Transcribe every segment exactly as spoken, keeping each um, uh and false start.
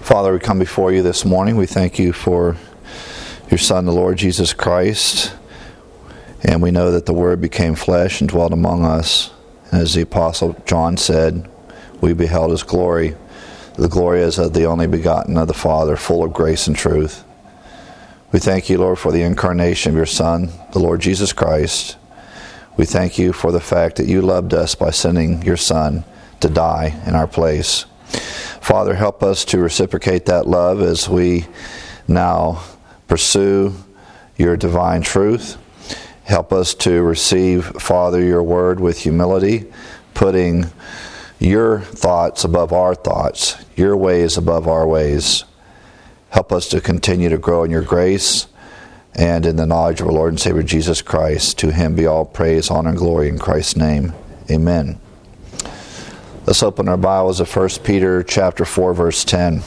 Father, we come before you this morning. We thank you for your Son, the Lord Jesus Christ. And we know that the Word became flesh and dwelt among us. And as the Apostle John said, we beheld his glory. The glory is of the only begotten of the Father, full of grace and truth. We thank you, Lord, for the incarnation of your Son, the Lord Jesus Christ. We thank you for the fact that you loved us by sending your Son to die in our place. Father, help us to reciprocate that love as we now pursue your divine truth. Help us to receive, Father, your word with humility, putting your thoughts above our thoughts, your ways above our ways. Help us to continue to grow in your grace and in the knowledge of our Lord and Savior Jesus Christ. To him be all praise, honor, and glory in Christ's name. Amen. Let's open our Bibles to First Peter chapter four, verse ten.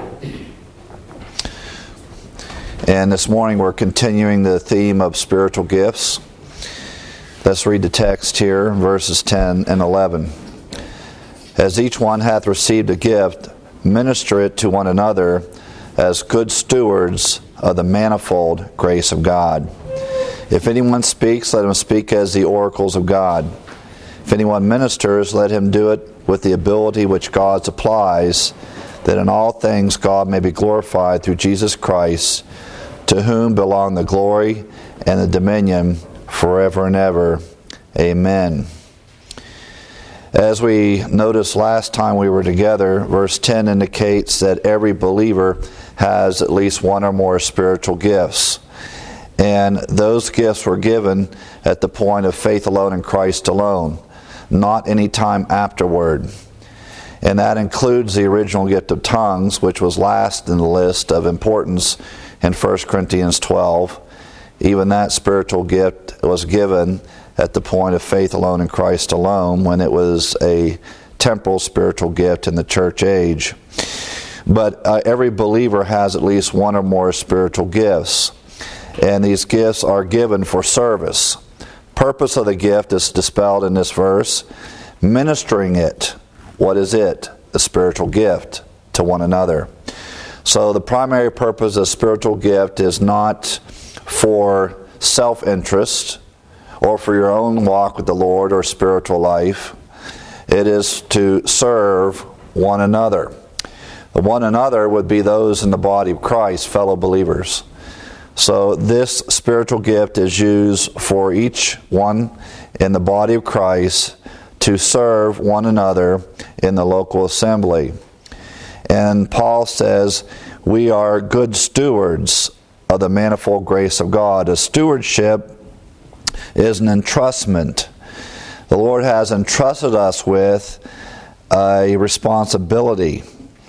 And this morning we're continuing the theme of spiritual gifts. Let's read the text here, verses ten and eleven. As each one hath received a gift, minister it to one another as good stewards of the manifold grace of God. If anyone speaks, let him speak as the oracles of God. If anyone ministers, let him do it with the ability which God supplies, that in all things God may be glorified through Jesus Christ, to whom belong the glory and the dominion forever and ever. Amen. As we noticed last time we were together, verse ten indicates that every believer has at least one or more spiritual gifts. And those gifts were given at the point of faith alone in Christ alone, not any time afterward. And that includes the original gift of tongues, which was last in the list of importance in First Corinthians twelve. Even that spiritual gift was given at the point of faith alone in Christ alone, when it was a temporal spiritual gift in the church age. But uh, every believer has at least one or more spiritual gifts. And these gifts are given for service. Purpose of the gift is dispelled in this verse. Ministering it. What is it? A spiritual gift to one another. So the primary purpose of spiritual gift is not for self-interest or for your own walk with the Lord or spiritual life. It is to serve one another. The one another would be those in the body of Christ, fellow believers. So this spiritual gift is used for each one in the body of Christ to serve one another in the local assembly. And Paul says we are good stewards of the manifold grace of God. A stewardship is an entrustment. The Lord has entrusted us with a responsibility.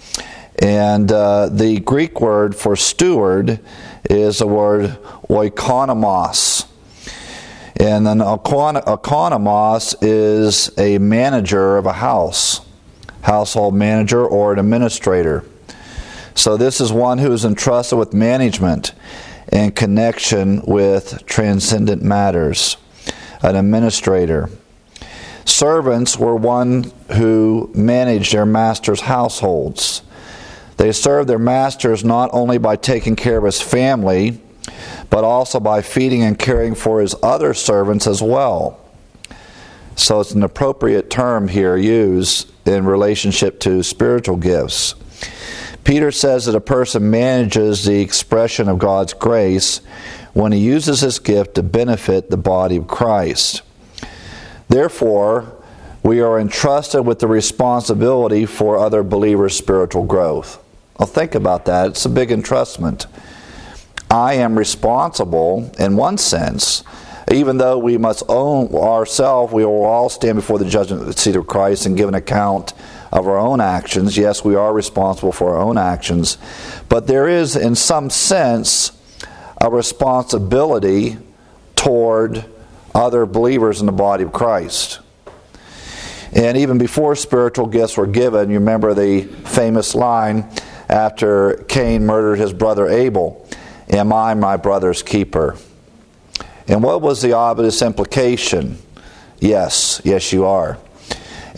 And uh, the Greek word for steward is the word oikonomos. And an oikonomos is a manager of a house, household manager or an administrator. So this is one who is entrusted with management in connection with transcendent matters, an administrator. Servants were one who managed their master's households. They served their masters not only by taking care of his family, but also by feeding and caring for his other servants as well. So it's an appropriate term here used in relationship to spiritual gifts. Peter says that a person manages the expression of God's grace when he uses his gift to benefit the body of Christ. Therefore, we are entrusted with the responsibility for other believers' spiritual growth. Well, think about that. It's a big entrustment. I am responsible in one sense, even though we must own ourselves. We will all stand before the judgment seat of Christ and give an account of our own actions. Yes, we are responsible for our own actions. But there is, in some sense, a responsibility toward other believers in the body of Christ. And even before spiritual gifts were given, you remember the famous line after Cain murdered his brother Abel, "Am I my brother's keeper?" And what was the obvious implication? Yes, yes you are.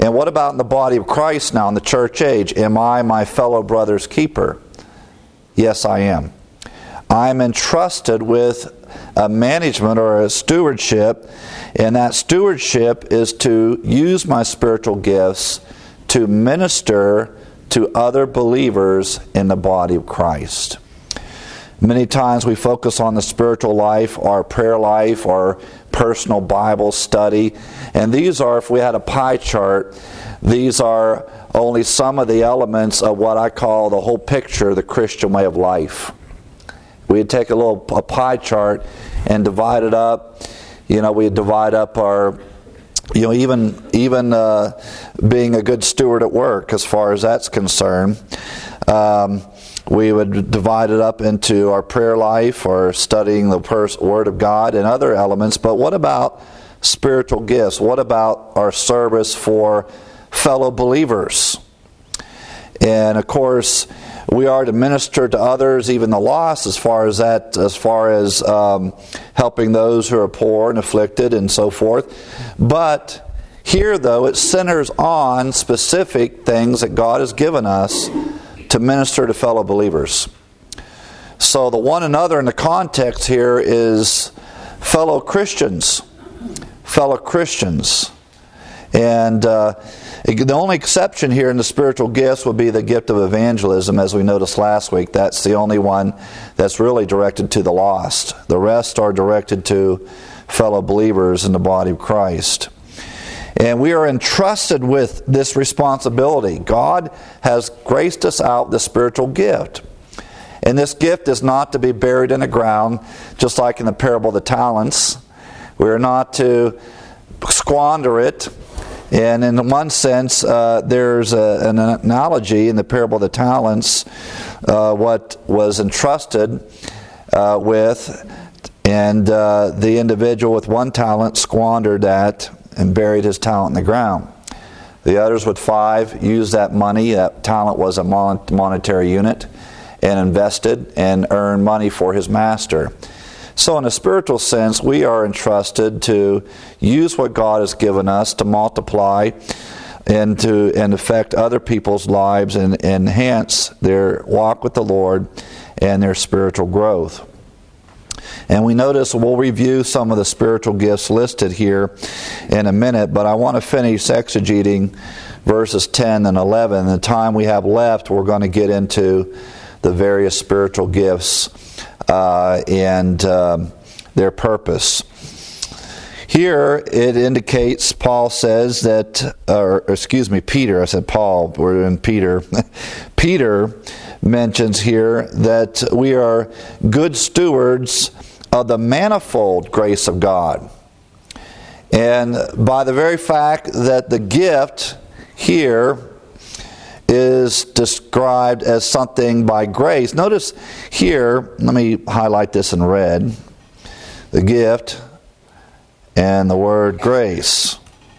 And what about in the body of Christ now, in the church age? Am I my fellow brother's keeper? Yes, I am. I'm entrusted with a management or a stewardship, and that stewardship is to use my spiritual gifts to minister to other believers in the body of Christ. Many times we focus on the spiritual life, our prayer life, our personal Bible study, and these are, if we had a pie chart, these are only some of the elements of what I call the whole picture, the Christian way of life. We'd take a little a pie chart and divide it up. You know, we'd divide up our, you know, even even uh, being a good steward at work, as far as that's concerned. Um, we would divide it up into our prayer life, or studying the pers- Word of God, and other elements. But what about spiritual gifts? What about our service for fellow believers? And of course, we are to minister to others, even the lost, as far as that, as far as um, helping those who are poor and afflicted and so forth. But here, though, it centers on specific things that God has given us to minister to fellow believers. So the one another in the context here is fellow Christians. Fellow Christians. And uh, the only exception here in the spiritual gifts would be the gift of evangelism, as we noticed last week. That's the only one that's really directed to the lost. The rest are directed to fellow believers in the body of Christ. And we are entrusted with this responsibility. God has graced us out with the spiritual gift. And this gift is not to be buried in the ground, just like in the parable of the talents. We are not to squander it. And in one sense, uh, there's a, an analogy in the parable of the talents, uh, what was entrusted uh, with, and uh, the individual with one talent squandered that and buried his talent in the ground. The others with five used that money, that talent was a mon- monetary unit, and invested and earned money for his master. So in a spiritual sense, we are entrusted to use what God has given us to multiply and to and affect other people's lives and enhance their walk with the Lord and their spiritual growth. And we notice, we'll review some of the spiritual gifts listed here in a minute, but I want to finish exegeting verses ten and eleven. The time we have left, we're going to get into the various spiritual gifts uh, and uh, their purpose. Here it indicates, Paul says that, or excuse me, Peter, I said Paul, we're in Peter. Peter mentions here that we are good stewards of the manifold grace of God. And by the very fact that the gift here is described as something by grace. Notice here, let me highlight this in red, the gift and the word grace.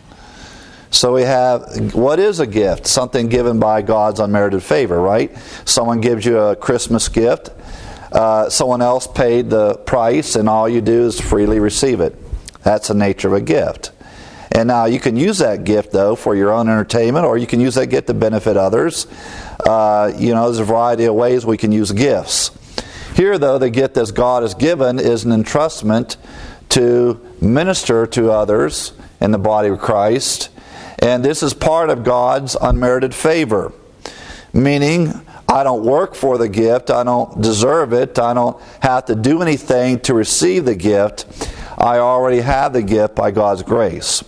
So we have, what is a gift? Something given by God's unmerited favor, right? Someone gives you a Christmas gift. Uh, someone else paid the price, and all you do is freely receive it. That's the nature of a gift. And now you can use that gift, though, for your own entertainment, or you can use that gift to benefit others. Uh, you know, there's a variety of ways we can use gifts. Here, though, the gift that God has given is an entrustment to minister to others in the body of Christ. And this is part of God's unmerited favor. Meaning, I don't work for the gift, I don't deserve it, I don't have to do anything to receive the gift. I already have the gift by God's grace.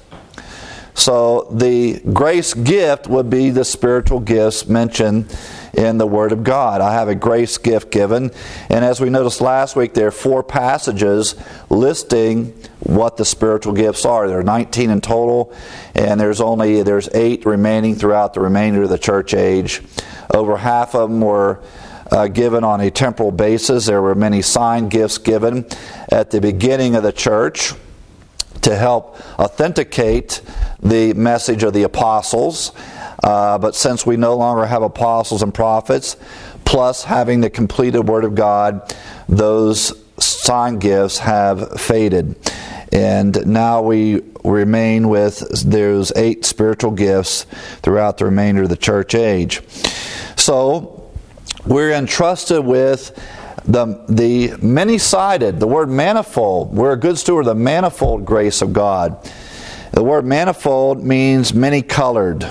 So the grace gift would be the spiritual gifts mentioned in the Word of God. I have a grace gift given. And as we noticed last week, there are four passages listing what the spiritual gifts are. There are nineteen in total, and there's only there's eight remaining throughout the remainder of the church age. Over half of them were uh, given on a temporal basis. There were many sign gifts given at the beginning of the church to help authenticate the message of the apostles. Uh, but since we no longer have apostles and prophets, plus having the completed Word of God, those sign gifts have faded. And now we remain with those eight spiritual gifts throughout the remainder of the church age. So, we're entrusted with the, the many-sided, the word manifold. We're a good steward of the manifold grace of God. The word manifold means many-colored,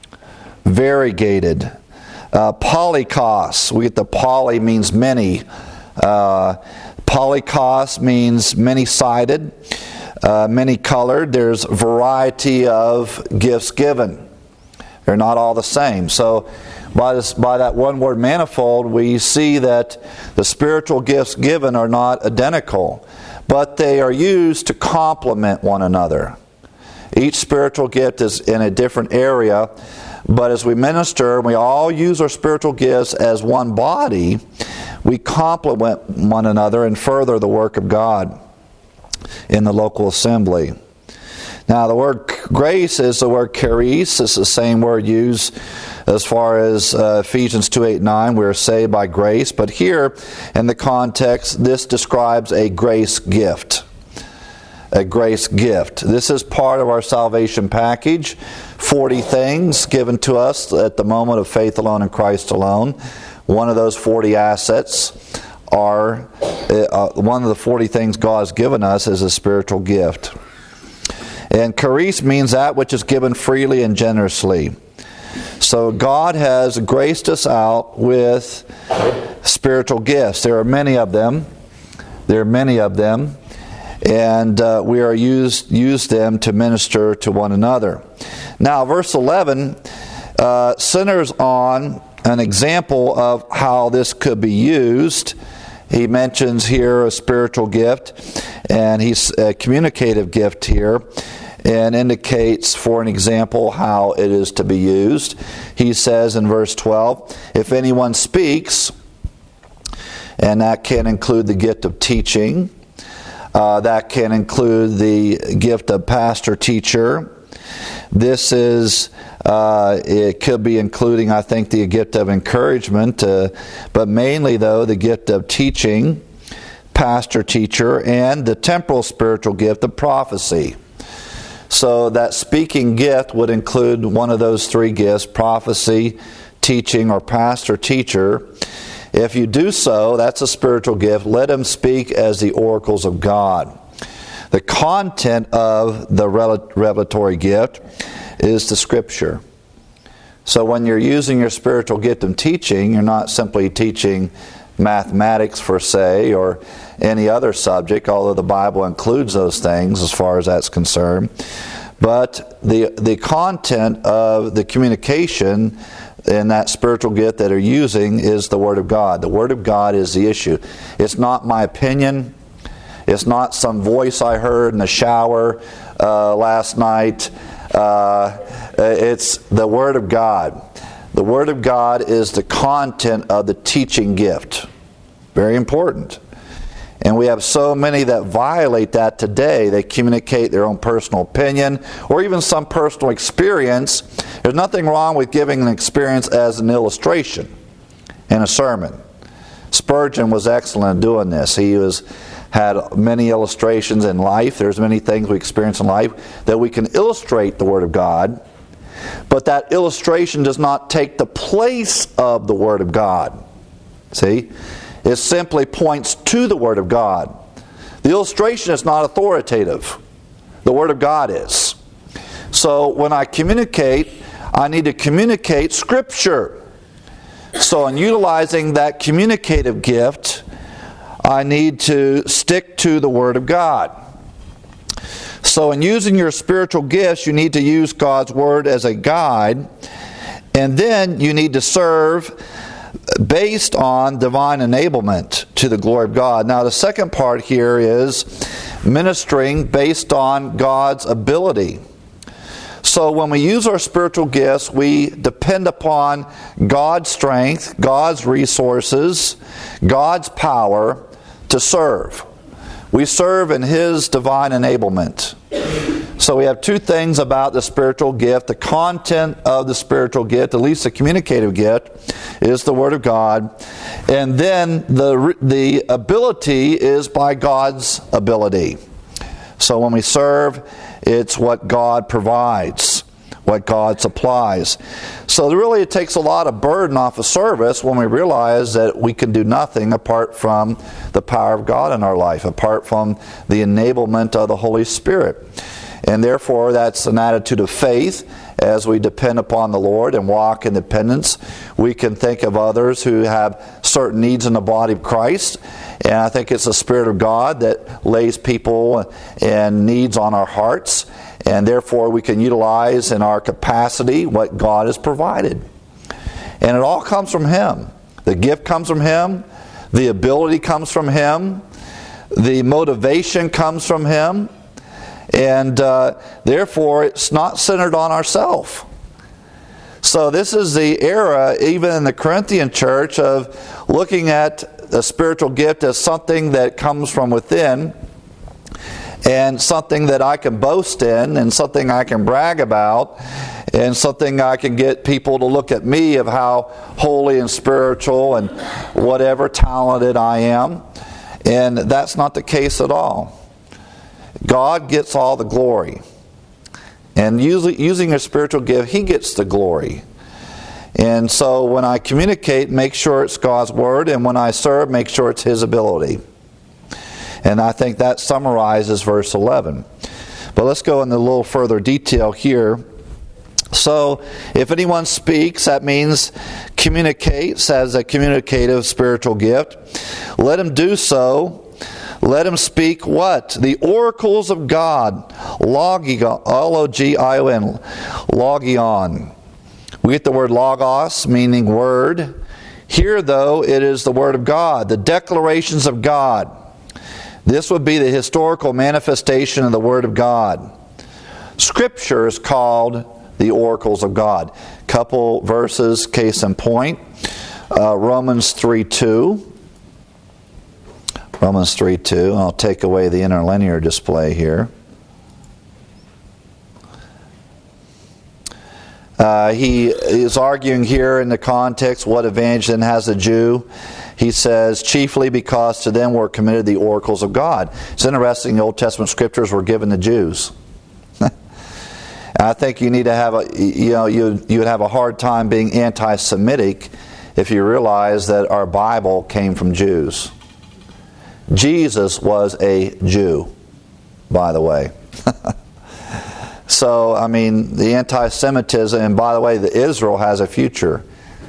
variegated. Uh, polykos, we get the poly means many. Uh, polykos means many-sided, uh, many-colored. There's variety of gifts given. They're not all the same. So by this, by that one word manifold, we see that the spiritual gifts given are not identical, but they are used to complement one another. Each spiritual gift is in a different area, but as we minister, we all use our spiritual gifts as one body. We complement one another and further the work of God in the local assembly. Now, the word grace is the word charis. It's the same word used as far as uh, Ephesians two, eight, nine. We're saved by grace. But here, in the context, this describes a grace gift. A grace gift. This is part of our salvation package. forty things given to us at the moment of faith alone in Christ alone. One of those forty assets are, uh, one of the forty things God has given us is a spiritual gift. And charis means that which is given freely and generously. So God has graced us out with spiritual gifts. There are many of them. There are many of them. And uh, we are used use them to minister to one another. Now, verse eleven uh, centers on an example of how this could be used. He mentions here a spiritual gift, and he's a communicative gift here, and indicates for an example how it is to be used. He says in verse twelve, if anyone speaks, and that can include the gift of teaching, uh, that can include the gift of pastor teacher. This is, uh, it could be including, I think, the gift of encouragement, uh, but mainly, though, the gift of teaching, pastor teacher, and the temporal spiritual gift of prophecy. So that speaking gift would include one of those three gifts, prophecy, teaching, or pastor teacher. If you do so, that's a spiritual gift. Let him speak as the oracles of God. The content of the revelatory gift is the Scripture. So when you're using your spiritual gift in teaching, you're not simply teaching mathematics, per se, or any other subject, although the Bible includes those things as far as that's concerned. But the the content of the communication in that spiritual gift that are using is the Word of God. The Word of God is the issue. It's not my opinion. It's not some voice I heard in the shower uh, last night. Uh, it's the Word of God. The Word of God is the content of the teaching gift. Very important. And we have so many that violate that today. They communicate their own personal opinion or even some personal experience. There's nothing wrong with giving an experience as an illustration in a sermon. Spurgeon was excellent at doing this. He was had many illustrations in life. There's many things we experience in life that we can illustrate the Word of God, but that illustration does not take the place of the Word of God. See? It simply points to the Word of God. The illustration is not authoritative. The Word of God is. So when I communicate, I need to communicate Scripture. So in utilizing that communicative gift, I need to stick to the Word of God. So in using your spiritual gifts, you need to use God's Word as a guide, and then you need to serve based on divine enablement to the glory of God. Now the second part here is ministering based on God's ability. So when we use our spiritual gifts, we depend upon God's strength, God's resources, God's power to serve. We serve in His divine enablement. So we have two things about the spiritual gift. The content of the spiritual gift, at least the communicative gift, is the Word of God. And then the, the ability is by God's ability. So when we serve, it's what God provides, what God supplies. So really it takes a lot of burden off of service when we realize that we can do nothing apart from the power of God in our life, apart from the enablement of the Holy Spirit. And therefore that's an attitude of faith. As we depend upon the Lord and walk in dependence, we can think of others who have certain needs in the body of Christ. And I think it's the Spirit of God that lays people and needs on our hearts. And therefore we can utilize in our capacity what God has provided. And it all comes from Him. The gift comes from Him. The ability comes from Him. The motivation comes from Him. And uh, therefore it's not centered on ourselves. So this is the era, even in the Corinthian church, of looking at the spiritual gift as something that comes from within, and something that I can boast in, and something I can brag about, and something I can get people to look at me of how holy and spiritual and whatever talented I am. And that's not the case at all. God gets all the glory. And using, using a spiritual gift, He gets the glory. And so when I communicate, make sure it's God's Word. And when I serve, make sure it's His ability. And I think that summarizes verse eleven. But let's go into a little further detail here. So, if anyone speaks, that means communicates as a communicative spiritual gift. Let him do so. Let him speak what? The oracles of God. Logion. L O G I O N. Logion. We get the word logos, meaning word. Here, though, it is the word of God. The declarations of God. This would be the historical manifestation of the Word of God. Scripture is called the oracles of God. Couple verses, case in point. Uh, Romans three two. Romans three two. I'll take away the interlinear display here. Uh, he is arguing here in the context, what advantage then has a Jew? He says, chiefly because to them were committed the oracles of God. It's interesting, the Old Testament scriptures were given to Jews. I think you need to have a, you know, you you would have a hard time being anti-Semitic if you realize that our Bible came from Jews. Jesus was a Jew, by the way. So, I mean, the anti-Semitism, and by the way, the Israel has a future.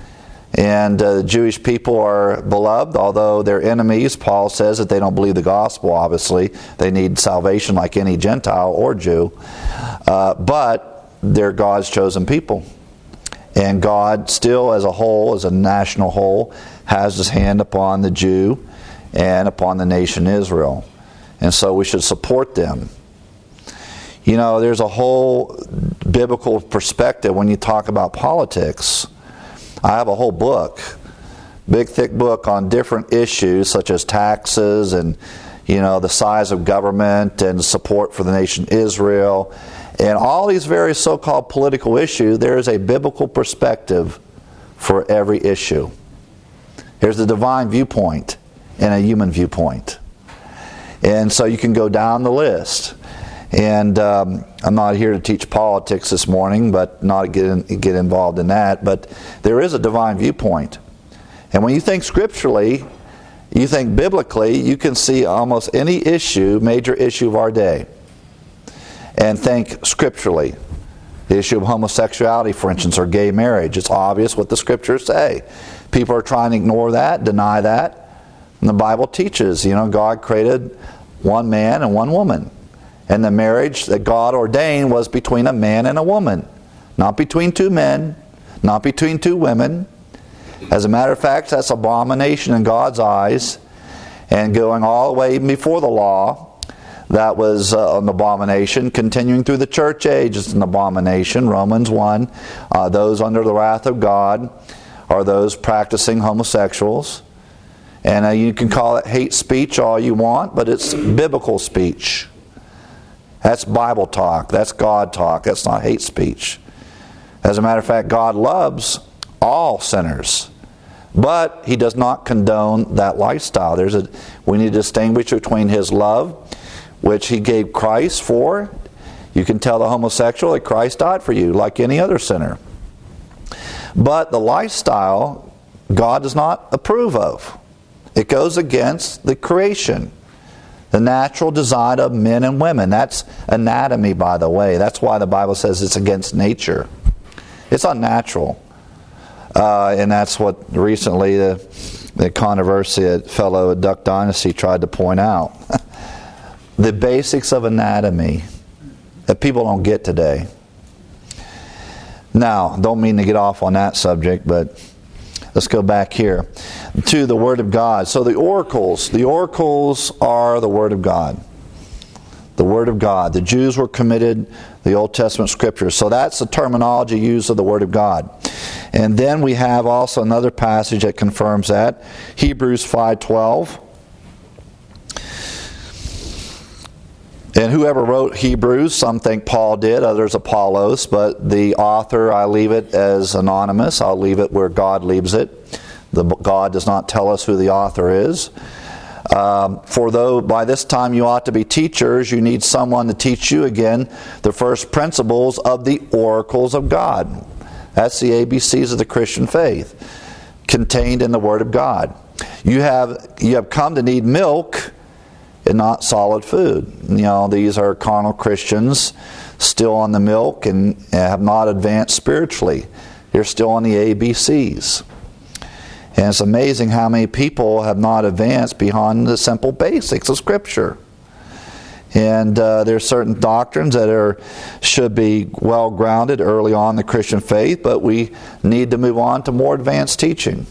And uh, the Jewish people are beloved, although they're enemies. Paul says that they don't believe the gospel, obviously. They need salvation like any Gentile or Jew. Uh, but they're God's chosen people. And God still, as a whole, as a national whole, has His hand upon the Jew and upon the nation Israel. And so we should support them. You know, there's a whole biblical perspective when you talk about politics. I have a whole book, big thick book on different issues such as taxes and, you know, the size of government and support for the nation Israel. And all these various so-called political issues, there is a biblical perspective for every issue. There's a divine viewpoint and a human viewpoint. And so you can go down the list. And um, I'm not here to teach politics this morning, but not get in, get involved in that. But there is a divine viewpoint. And when you think scripturally, you think biblically, you can see almost any issue, major issue of our day, and think scripturally. The issue of homosexuality, for instance, or gay marriage. It's obvious what the scriptures say. People are trying to ignore that, deny that. And the Bible teaches, you know, God created one man and one woman. And the marriage that God ordained was between a man and a woman. Not between two men. Not between two women. As a matter of fact, that's abomination in God's eyes. And going all the way before the law, that was uh, an abomination. Continuing through the church age, it's an abomination. Romans one. Uh, those under the wrath of God are those practicing homosexuals. And uh, you can call it hate speech all you want, but it's biblical speech. That's Bible talk. That's God talk. That's not hate speech. As a matter of fact, God loves all sinners. But He does not condone that lifestyle. There's a, we need to distinguish between His love, which he gave Christ for. You can tell the homosexual that Christ died for you like any other sinner. But the lifestyle God does not approve of. It goes against the creation, the natural design of men and women. That's anatomy, by the way. That's why the Bible says it's against nature. It's unnatural. Uh, and that's what recently the, the controversy at fellow Duck Dynasty tried to point out. The basics of anatomy that people don't get today. Now, don't mean to get off on that subject, but let's go back here to the Word of God. So the oracles, the oracles are the Word of God. The Word of God. The Jews were committed the Old Testament Scriptures. So that's the terminology used of the Word of God. And then we have also another passage that confirms that. Hebrews five twelve. And whoever wrote Hebrews, some think Paul did, others Apollos, but the author, I leave it as anonymous. I'll leave it where God leaves it. The, God does not tell us who the author is. Um, for though by this time you ought to be teachers, you need someone to teach you again the first principles of the oracles of God. That's the A B Cs of the Christian faith, contained in the Word of God. You have you have come to need milk and not solid food. You know, these are carnal Christians still on the milk and have not advanced spiritually. They're still on the A B Cs. And it's amazing how many people have not advanced beyond the simple basics of Scripture. And uh, there's certain doctrines that are should be well grounded early on in the Christian faith, but we need to move on to more advanced teaching.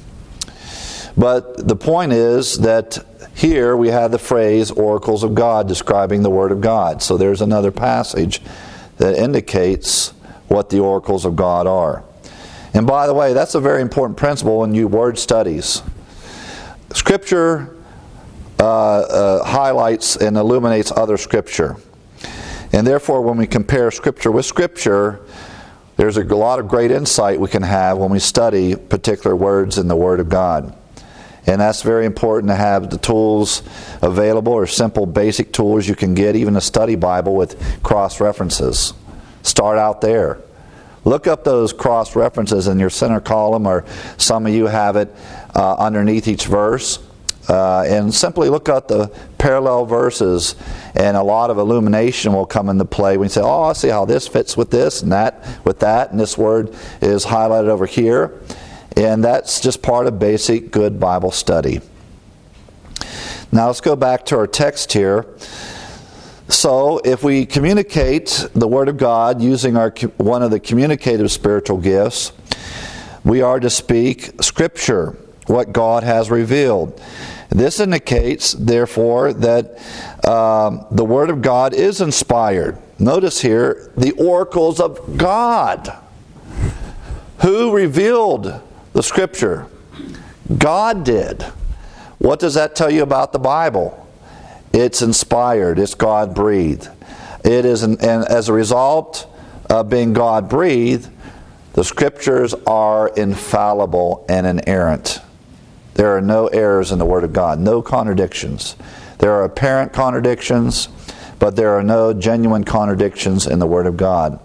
But the point is that here we have the phrase oracles of God describing the Word of God. So there's another passage that indicates what the oracles of God are. And by the way, that's a very important principle in you word studies. Scripture uh, uh, highlights and illuminates other Scripture. And therefore, when we compare Scripture with Scripture, there's a lot of great insight we can have when we study particular words in the Word of God. And that's very important to have the tools available, or simple basic tools you can get, even a study Bible with cross-references. Start out there. Look up those cross-references in your center column, or some of you have it uh, underneath each verse. Uh, and simply look at the parallel verses, and a lot of illumination will come into play when you say, oh, I see how this fits with this, and that with that, and this word is highlighted over here. And that's just part of basic good Bible study. Now let's go back to our text here. So if we communicate the Word of God using our one of the communicative spiritual gifts, we are to speak Scripture, what God has revealed. This indicates, therefore, that um, the Word of God is inspired. Notice here, the oracles of God. Who revealed the Scripture? God did. What does that tell you about the Bible? It's inspired. It's God-breathed. It is, an, and as a result of being God-breathed, the Scriptures are infallible and inerrant. There are no errors in the Word of God, no contradictions. There are apparent contradictions, but there are no genuine contradictions in the Word of God.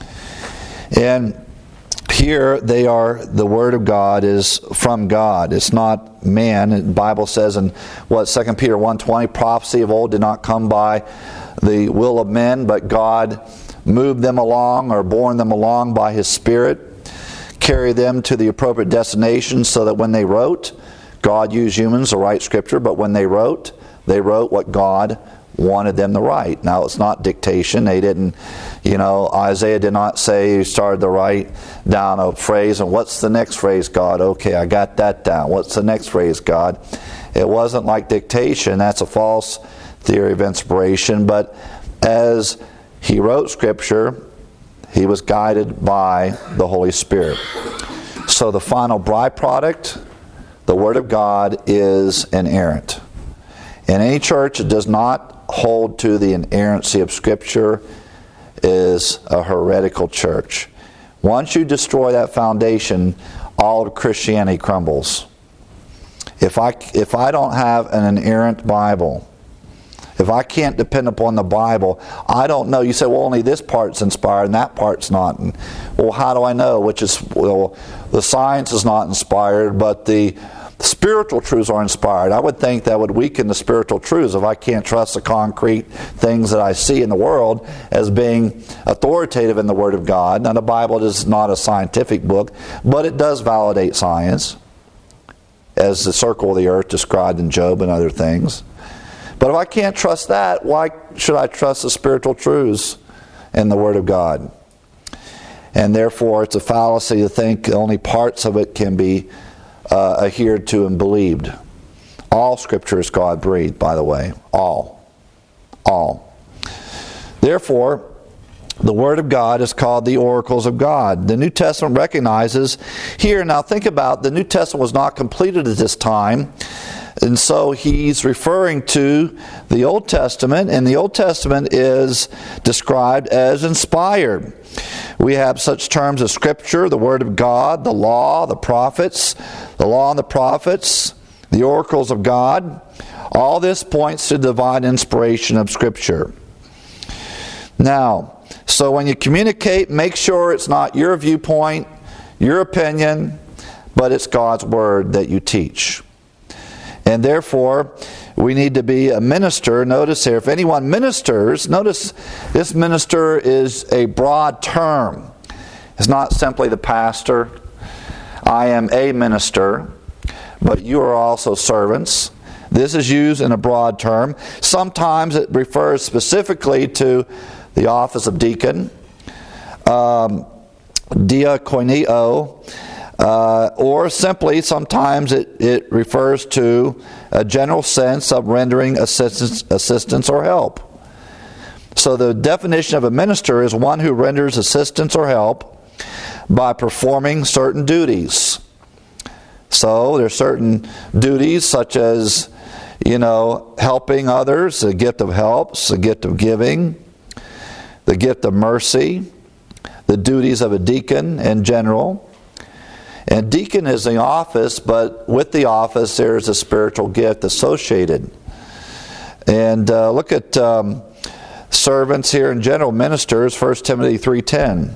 And here they are, the Word of God is from God. It's not man. The Bible says in what Second Peter one twenty, prophecy of old did not come by the will of men, but God moved them along or borne them along by His Spirit, carried them to the appropriate destination so that when they wrote, God used humans to write Scripture, but when they wrote, they wrote what God wanted them to write. Now, it's not dictation. They didn't, you know, Isaiah did not say he started to write down a phrase, and what's the next phrase, God? Okay, I got that down. What's the next phrase, God? It wasn't like dictation. That's a false theory of inspiration. But as he wrote Scripture, he was guided by the Holy Spirit. So the final byproduct, the Word of God, is inerrant. And any church that does not hold to the inerrancy of Scripture is a heretical church. Once you destroy that foundation, all of Christianity crumbles. If I, if I don't have an inerrant Bible, If I can't depend upon the Bible, I don't know. You say, well, only this part's inspired and that part's not. And, well, how do I know? Which is, well, the science is not inspired, but the spiritual truths are inspired. I would think that would weaken the spiritual truths if I can't trust the concrete things that I see in the world as being authoritative in the Word of God. Now, the Bible is not a scientific book, but it does validate science, as the circle of the earth described in Job and other things. But if I can't trust that, why should I trust the spiritual truths in the Word of God? And therefore, it's a fallacy to think only parts of it can be uh, adhered to and believed. All Scripture is God-breathed, by the way. All. All. Therefore, the Word of God is called the oracles of God. The New Testament recognizes here, now think about, the New Testament was not completed at this time, and so he's referring to the Old Testament, and the Old Testament is described as inspired. We have such terms as Scripture, the Word of God, the Law, the Prophets, the Law and the Prophets, the oracles of God. All this points to divine inspiration of Scripture. Now, so when you communicate, make sure it's not your viewpoint, your opinion, but it's God's Word that you teach. And therefore, we need to be a minister. Notice here, if anyone ministers, notice this minister is a broad term. It's not simply the pastor. I am a minister, but you are also servants. This is used in a broad term. Sometimes it refers specifically to the office of deacon, um, diakonio, uh, or simply sometimes it, it refers to a general sense of rendering assistance, assistance or help. So the definition of a minister is one who renders assistance or help by performing certain duties. So there are certain duties such as, you know, helping others, the gift of helps, the gift of giving, the gift of mercy, the duties of a deacon in general. And deacon is the office, but with the office there is a spiritual gift associated. And uh, look at um, servants here in general, ministers, First Timothy three ten.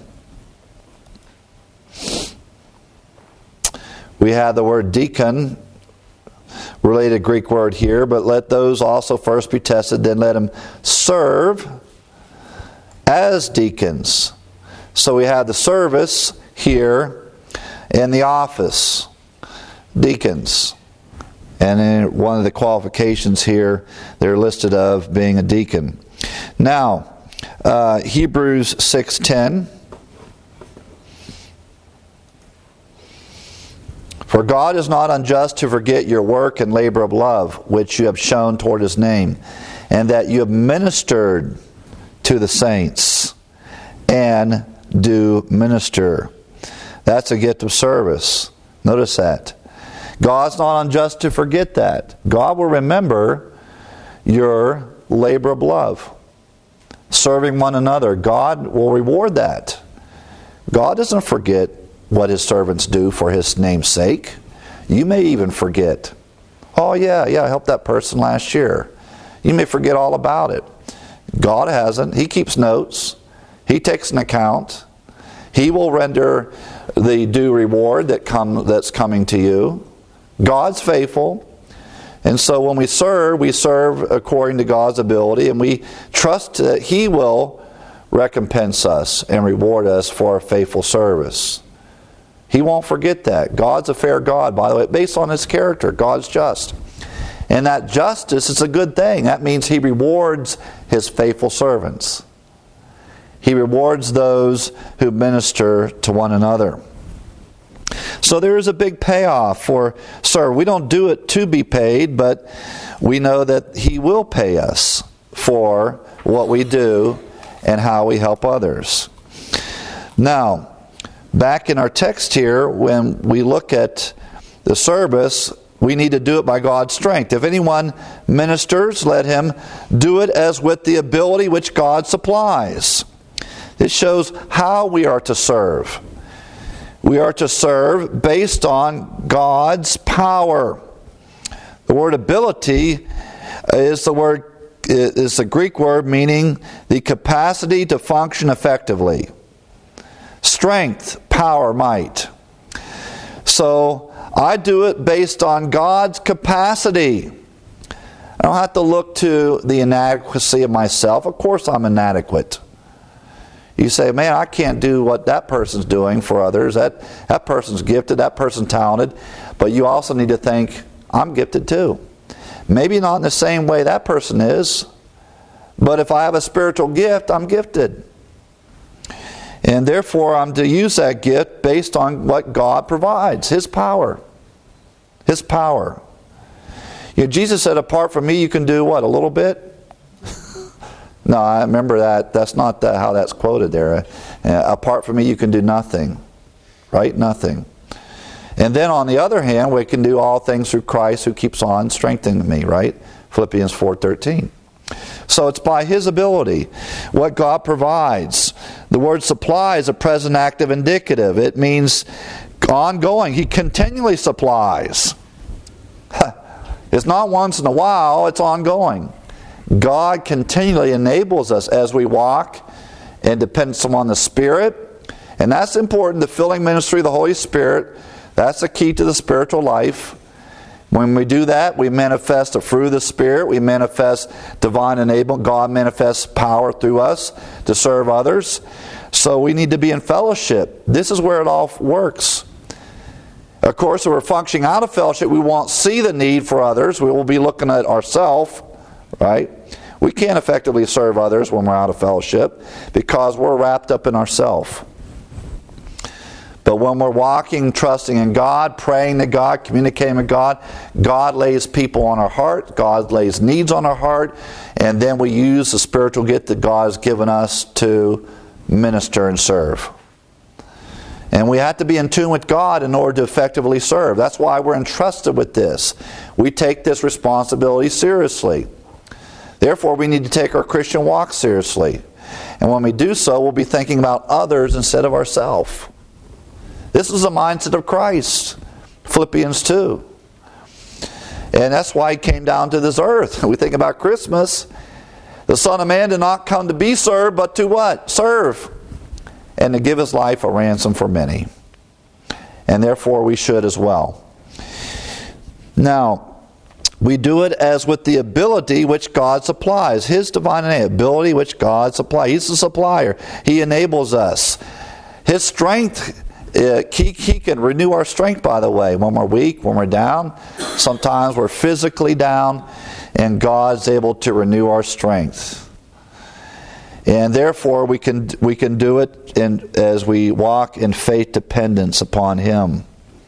We have the word deacon, related Greek word here, but let those also first be tested, then let them serve as deacons. So we have the service here in the office, deacons. And in one of the qualifications here, they're listed of being a deacon. Now, uh, Hebrews six ten. For God is not unjust to forget your work and labor of love, which you have shown toward His name, and that you have ministered to the saints, and do minister. That's a gift of service. Notice that. God's not unjust to forget that. God will remember your labor of love. Serving one another. God will reward that. God doesn't forget what His servants do for His name's sake. You may even forget. Oh yeah, yeah, I helped that person last year. You may forget all about it. God hasn't. He keeps notes. He takes an account. He will render the due reward that come that's coming to you. God's faithful. And so when we serve, we serve according to God's ability, and we trust that He will recompense us and reward us for a faithful service. He won't forget that. God's a fair God, by the way, based on His character. God's just. And that justice is a good thing. That means He rewards His faithful servants. He rewards those who minister to one another. So there is a big payoff for serve. We don't do it to be paid, but we know that He will pay us for what we do and how we help others. Now, back in our text here, when we look at the service, we need to do it by God's strength. If anyone ministers, let him do it as with the ability which God supplies. It shows how we are to serve. We are to serve based on God's power. The word ability is the word is the Greek word meaning the capacity to function effectively. Strength, power, might. So I do it based on God's capacity. I don't have to look to the inadequacy of myself. Of course I'm inadequate. You say, man, I can't do what that person's doing for others. That, that person's gifted, that person's talented. But you also need to think, I'm gifted too. Maybe not in the same way that person is. But if I have a spiritual gift, I'm gifted. And therefore, I'm to use that gift based on what God provides. His power. His power. You know, Jesus said, apart from me, you can do what? A little bit? No, I remember that. That's not the, how that's quoted there. Uh, apart from me, you can do nothing. Right? Nothing. And then on the other hand, we can do all things through Christ who keeps on strengthening me. Right? Philippians four thirteen. So it's by His ability, what God provides. The word supply is a present active indicative. It means ongoing. He continually supplies. It's not once in a while, it's ongoing. God continually enables us as we walk and depends on the Spirit. And that's important, the filling ministry of the Holy Spirit. That's the key to the spiritual life. When we do that, we manifest the fruit of the Spirit. We manifest divine enablement. God manifests power through us to serve others. So we need to be in fellowship. This is where it all works. Of course, if we're functioning out of fellowship, we won't see the need for others. We will be looking at ourselves, right? We can't effectively serve others when we're out of fellowship because we're wrapped up in ourselves. But when we're walking, trusting in God, praying to God, communicating with God, God lays people on our heart, God lays needs on our heart, and then we use the spiritual gift that God has given us to minister and serve. And we have to be in tune with God in order to effectively serve. That's why we're entrusted with this. We take this responsibility seriously. Therefore, we need to take our Christian walk seriously. And when we do so, we'll be thinking about others instead of ourselves. This is the mindset of Christ. Philippians two. And that's why He came down to this earth. We think about Christmas. The Son of Man did not come to be served, but to what? Serve. And to give His life a ransom for many. And therefore we should as well. Now, we do it as with the ability which God supplies. His divine ability which God supplies. He's the supplier. He enables us. His strength, uh, he, he can renew our strength, by the way. When we're weak, when we're down. Sometimes we're physically down. And God's able to renew our strength. And therefore we can we can do it in, as we walk in faith dependence upon Him.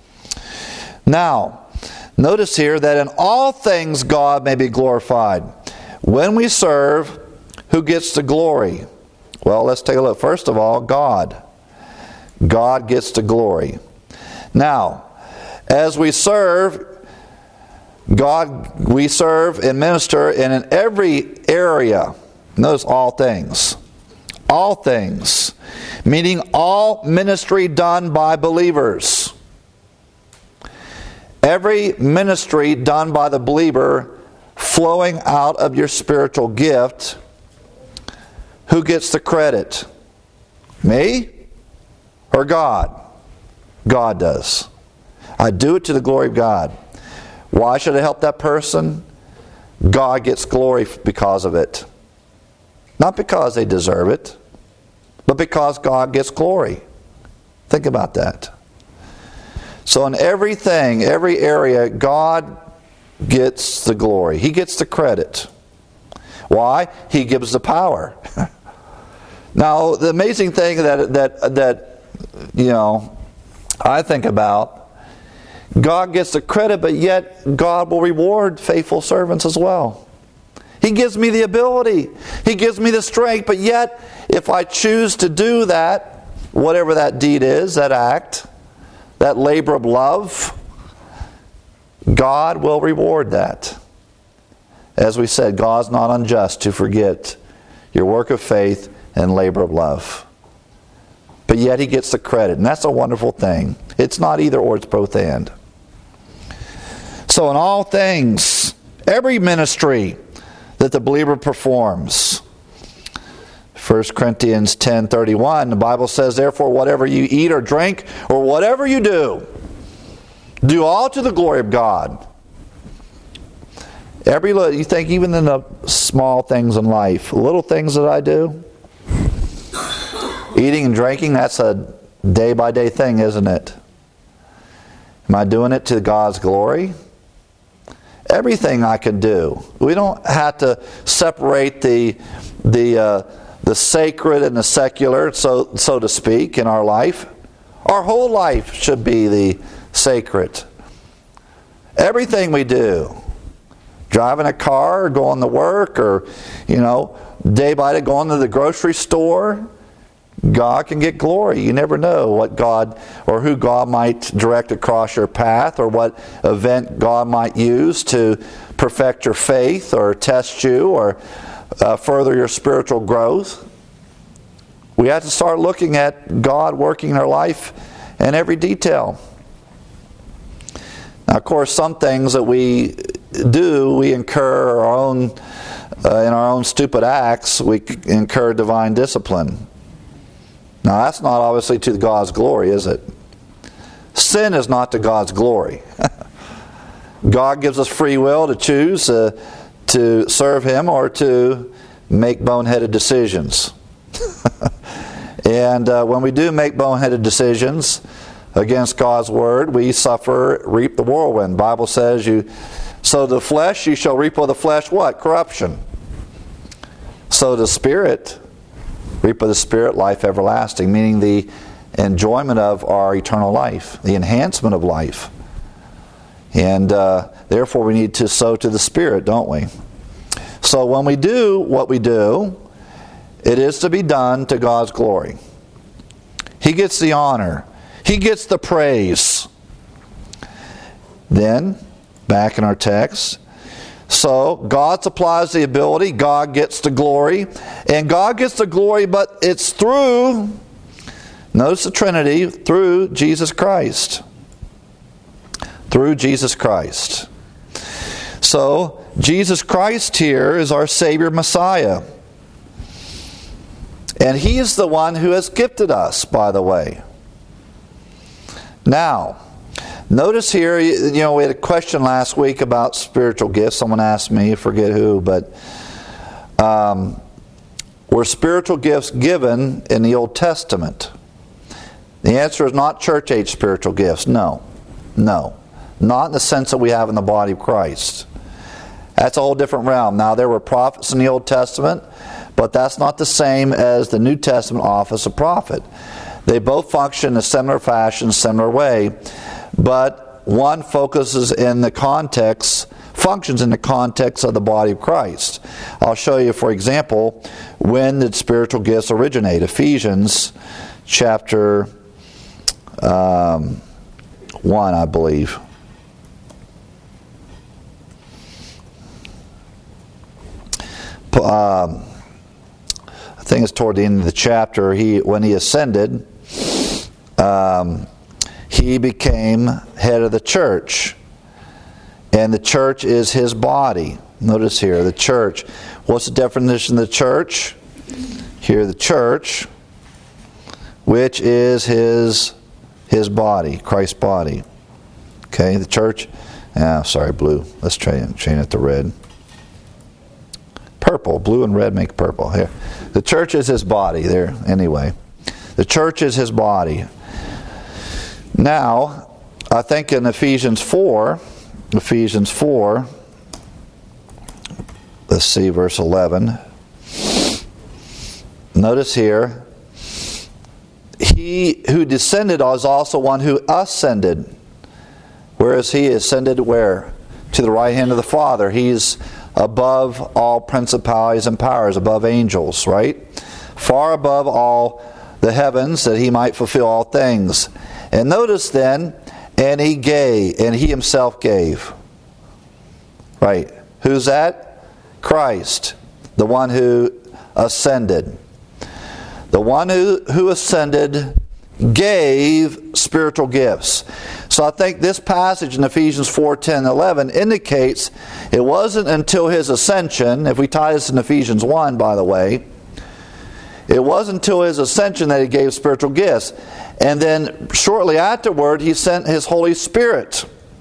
Now, notice here that in all things God may be glorified. When we serve, who gets the glory? Well, let's take a look. First of all, God. God gets the glory. Now, as we serve, God, we serve and minister and in every area. Notice all things. All things. Meaning all ministry done by believers. Every ministry done by the believer flowing out of your spiritual gift. Who gets the credit? Me or God? God does. I do it to the glory of God. Why should I help that person? God gets glory because of it. Not because they deserve it, but because God gets glory. Think about that. So in everything, every area, God gets the glory. He gets the credit. Why? He gives the power. Now, the amazing thing that that that you know, I think about, God gets the credit, but yet God will reward faithful servants as well. He gives me the ability. He gives me the strength. But yet, if I choose to do that, whatever that deed is, that act, that labor of love, God will reward that. As we said, God's not unjust to forget your work of faith and labor of love. But yet He gets the credit. And that's a wonderful thing. It's not either or, it's both and. So in all things, every ministry that the believer performs. First Corinthians ten thirty-one, the Bible says, therefore, whatever you eat or drink, or whatever you do, do all to the glory of God. Every little, you think even in the small things in life, little things that I do, eating and drinking, that's a day-by-day thing, isn't it? Am I doing it to God's glory? Everything I can do. We don't have to separate the the uh, the sacred and the secular, so so to speak, in our life. Our whole life should be the sacred. Everything we do, driving a car, or going to work, or you know, day by day going to the grocery store, God can get glory. You never know what God or who God might direct across your path, or what event God might use to perfect your faith or test you or uh, further your spiritual growth. We have to start looking at God working in our life in every detail. Now, of course, some things that we do, we incur our own uh, in our own stupid acts. We incur divine discipline. Now, that's not obviously to God's glory, is it? Sin is not to God's glory. God gives us free will to choose uh, to serve Him or to make boneheaded decisions. And uh, when we do make boneheaded decisions against God's Word, we suffer, reap the whirlwind. The Bible says, you sow the flesh, you shall reap of the flesh what? Corruption. Sow the Spirit, reap of the Spirit, life everlasting, meaning the enjoyment of our eternal life, the enhancement of life. And uh, therefore we need to sow to the Spirit, don't we? So when we do what we do, it is to be done to God's glory. He gets the honor. He gets the praise. Then, back in our text, so God supplies the ability, God gets the glory, and God gets the glory, but it's through, notice the Trinity, through Jesus Christ. Through Jesus Christ. So, Jesus Christ here is our Savior Messiah. And He is the one who has gifted us, by the way. Now, notice here, you know, we had a question last week about spiritual gifts. Someone asked me, I forget who, but um, were spiritual gifts given in the Old Testament? The answer is not church-age spiritual gifts. No. No. Not in the sense that we have in the body of Christ. That's a whole different realm. Now, there were prophets in the Old Testament, but that's not the same as the New Testament office of prophet. They both function in a similar fashion, similar way, but one focuses in the context, functions in the context of the body of Christ. I'll show you, for example, when did spiritual gifts originate? Ephesians chapter um, one, I believe. Um, I think it's toward the end of the chapter. He, when he ascended, um, he became head of the church, and the church is his body. Notice here, the church. What's the definition of the church? Here, the church, which is his his body, Christ's body. Okay, the church. Ah, sorry, blue. Let's try and change it to red. Purple, blue and red make purple. Here, the church is his body. There, anyway, the church is his body. Now, I think in Ephesians four, Ephesians four. Let's see, verse eleven. Notice here, he who descended is also one who ascended. Whereas he ascended where? To the right hand of the Father. He's above all principalities and powers, above angels, right? Far above all the heavens, that he might fulfill all things. And notice then, and he gave, and he himself gave. Right. Who's that? Christ, the one who ascended. The one who, who ascended gave spiritual gifts. So I think this passage in Ephesians four, ten, eleven indicates it wasn't until his ascension, if we tie this in Ephesians one, by the way, it wasn't until his ascension that he gave spiritual gifts. And then shortly afterward, he sent his Holy Spirit.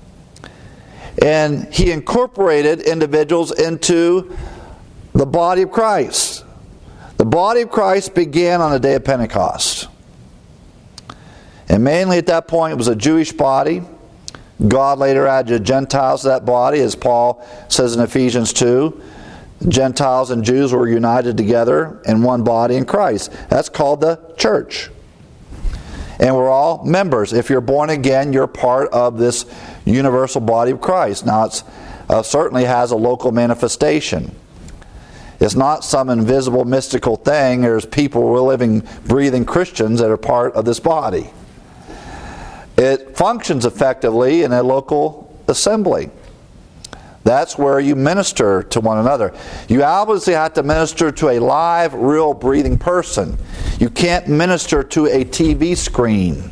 And he incorporated individuals into the body of Christ. The body of Christ began on the day of Pentecost. And mainly at that point it was a Jewish body. God later added Gentiles to that body, as Paul says in Ephesians two. Gentiles and Jews were united together in one body in Christ. That's called the church. And we're all members. If you're born again, you're part of this universal body of Christ. Now, it uh, certainly has a local manifestation. It's not some invisible, mystical thing. There's people, living, breathing Christians that are part of this body. It functions effectively in a local assembly. That's where you minister to one another. You obviously have to minister to a live, real, breathing person. You can't minister to a T V screen.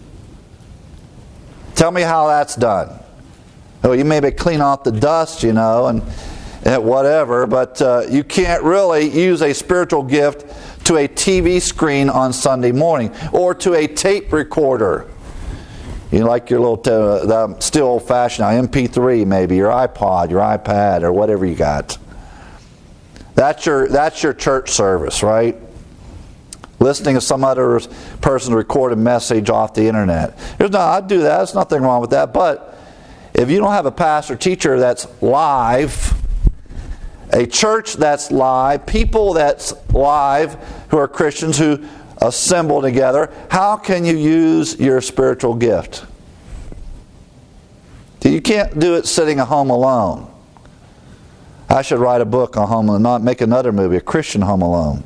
Tell me how that's done. Oh, you maybe clean off the dust, you know, and, and whatever, but uh, you can't really use a spiritual gift to a T V screen on Sunday morning or to a tape recorder. You like your little, uh, the still old-fashioned M P three maybe, your iPod, your iPad, or whatever you got. That's your that's your church service, right? Listening to some other person's recorded message off the internet. There's no, I'd do that. There's nothing wrong with that. But if you don't have a pastor teacher that's live, a church that's live, people that's live who are Christians who assemble together, how can you use your spiritual gift? You can't do it sitting at home alone. I should write a book on Home Alone, not make another movie, a Christian Home Alone.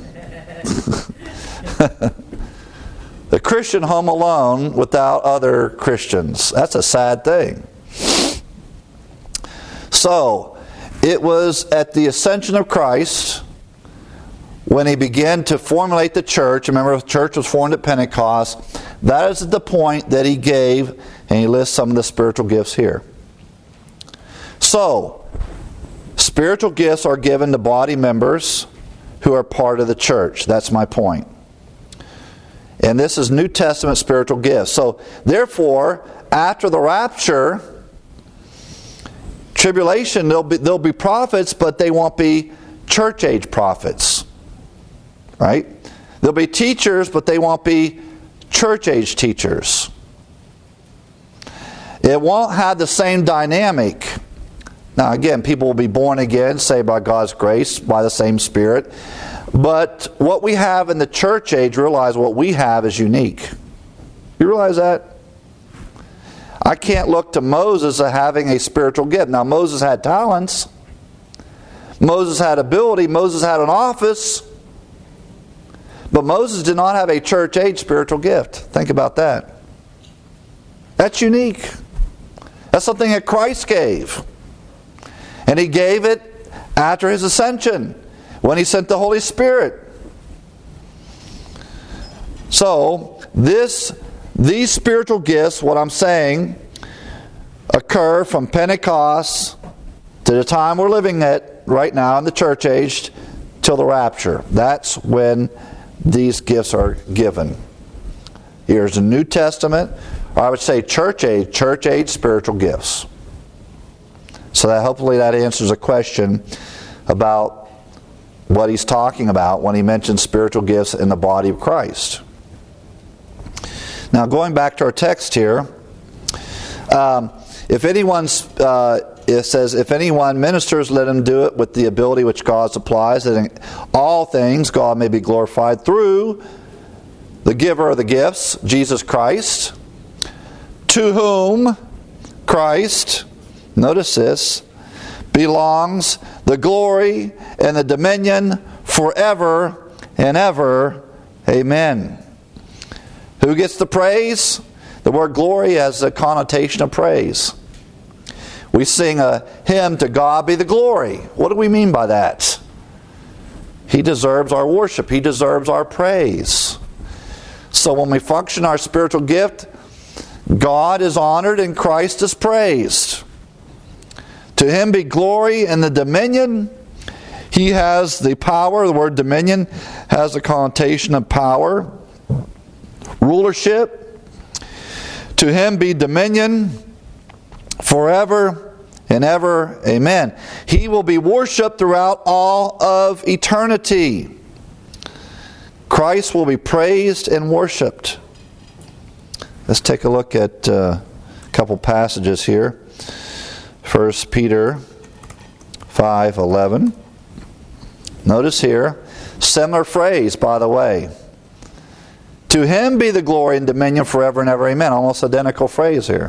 The Christian home alone without other Christians. That's a sad thing. So, it was at the ascension of Christ when he began to formulate the church. Remember, the church was formed at Pentecost. That is the point that he gave, and he lists some of the spiritual gifts here. So, spiritual gifts are given to body members who are part of the church. That's my point. And this is New Testament spiritual gifts. So, therefore, after the rapture, tribulation, there'll be, there'll be prophets, but they won't be church-age prophets. Right? There'll be teachers, but they won't be church-age teachers. It won't have the same dynamic. Now again, people will be born again, saved by God's grace, by the same Spirit. But what we have in the church age, realize what we have is unique. You realize that? I can't look to Moses as having a spiritual gift. Now Moses had talents. Moses had ability. Moses had an office. But Moses did not have a church age spiritual gift. Think about that. That's unique. That's something that Christ gave. And he gave it after his ascension, when he sent the Holy Spirit. So, this, these spiritual gifts, what I'm saying, occur from Pentecost to the time we're living at right now in the church age till the rapture. That's when these gifts are given. Here's the New Testament, or I would say church age, church age spiritual gifts. So that hopefully that answers a question about what he's talking about when he mentions spiritual gifts in the body of Christ. Now going back to our text here, um, if anyone's, uh, it says, if anyone ministers, let him do it with the ability which God supplies, that in all things God may be glorified through the giver of the gifts, Jesus Christ, to whom Christ, notice this, belongs the glory and the dominion forever and ever. Amen. Who gets the praise? The word glory has a connotation of praise. We sing a hymn, "To God be the glory." What do we mean by that? He deserves our worship. He deserves our praise. So when we function our spiritual gift, God is honored and Christ is praised. To him be glory and the dominion. He has the power. The word dominion has a connotation of power, rulership. To him be dominion forever and ever. Amen. He will be worshipped throughout all of eternity. Christ will be praised and worshipped. Let's take a look at uh, a couple passages here. First Peter five eleven. Notice here, similar phrase, by the way. To him be the glory and dominion forever and ever. Amen. Almost identical phrase here.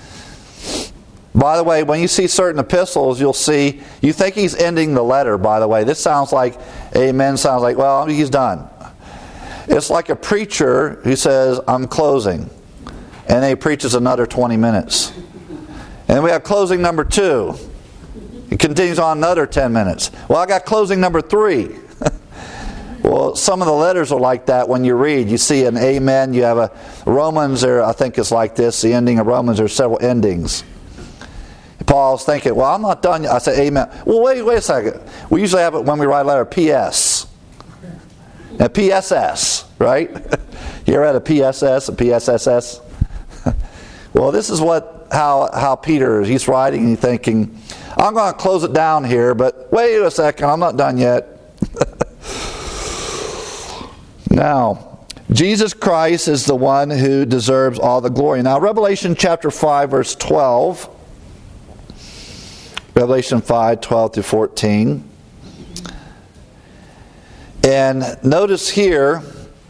By the way, when you see certain epistles, you'll see, you think he's ending the letter, by the way. This sounds like, amen, sounds like, well, he's done. It's like a preacher who says, I'm closing. And then he preaches another twenty minutes. And we have closing number two. It continues on another ten minutes. Well, I got closing number three. Well, some of the letters are like that when you read. You see an amen. You have a Romans, or I think it's like this. The ending of Romans, there's several endings. Paul's thinking, well, I'm not done yet. I say amen. Well, wait, wait a second. We usually have it when we write a letter, P S. Now, P S S, right? You ever had a P S S, a P S S S? Well, this is what how how Peter is. He's writing and he's thinking, I'm going to close it down here, but wait a second, I'm not done yet. Now, Jesus Christ is the one who deserves all the glory. Now, Revelation chapter five, verse twelve. Revelation five, twelve through fourteen. And notice here,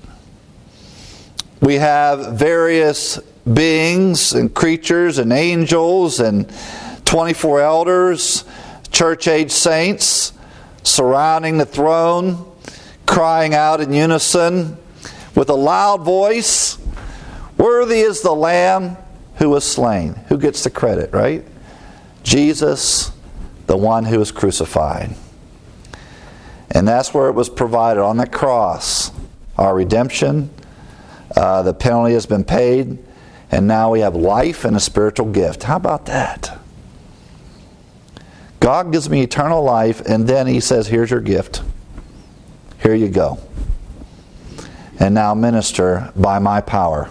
we have various beings and creatures and angels and twenty-four elders, church-age saints, surrounding the throne, crying out in unison with a loud voice, worthy is the Lamb who was slain. Who gets the credit, right? Jesus, the one who was crucified. And that's where it was provided on the cross. Our redemption, uh, the penalty has been paid, and now we have life and a spiritual gift. How about that? God gives me eternal life, and then he says, here's your gift. Here you go. And now minister by my power.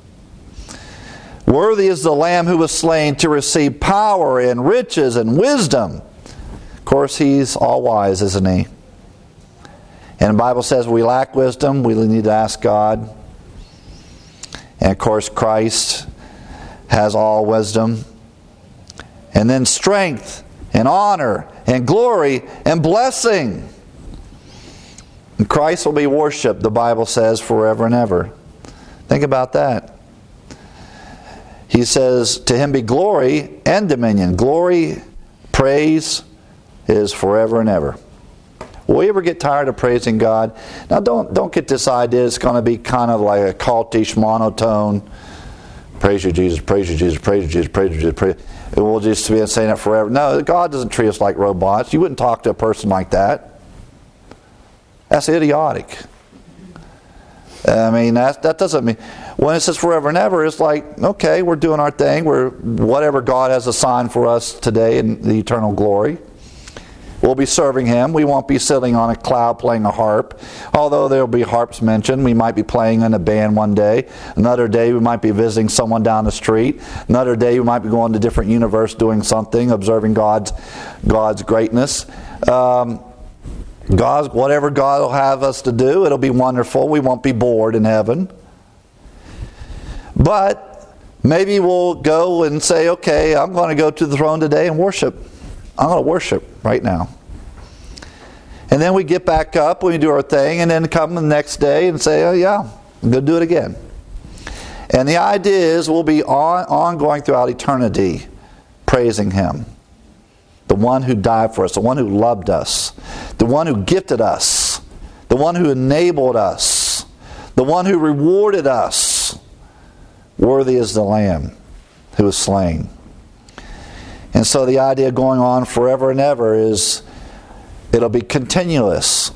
Worthy is the Lamb who was slain to receive power and riches and wisdom. Of course, he's all wise, isn't he? And the Bible says we lack wisdom, we need to ask God. And of course, Christ has all wisdom. And then strength and honor and glory and blessing. And Christ will be worshipped, the Bible says, forever and ever. Think about that. He says, to him be glory and dominion. Glory, praise is forever and ever. Will we ever get tired of praising God? Now don't don't get this idea it's going to be kind of like a cultish monotone. Praise you, Jesus, praise you, Jesus, praise you, Jesus, praise you, Jesus, praise you. We'll just be saying that forever. No, God doesn't treat us like robots. You wouldn't talk to a person like that. That's idiotic. I mean, that, that doesn't mean... When it says forever and ever, it's like, okay, we're doing our thing. We're whatever God has assigned for us today in the eternal glory. We'll be serving him. We won't be sitting on a cloud playing a harp. Although there will be harps mentioned. We might be playing in a band one day. Another day we might be visiting someone down the street. Another day we might be going to a different universe doing something, observing God's, God's greatness. Um, God's, whatever God will have us to do, it'll be wonderful. We won't be bored in heaven. But maybe we'll go and say, okay, I'm going to go to the throne today and worship. I'm going to worship right now. And then we get back up, we do our thing, and then come the next day and say, oh yeah, I'm going to do it again. And the idea is we'll be on, ongoing throughout eternity praising him. The one who died for us, the one who loved us, the one who gifted us, the one who enabled us, the one who rewarded us. Worthy is the Lamb who was slain. And so the idea going on forever and ever is it'll be continuous.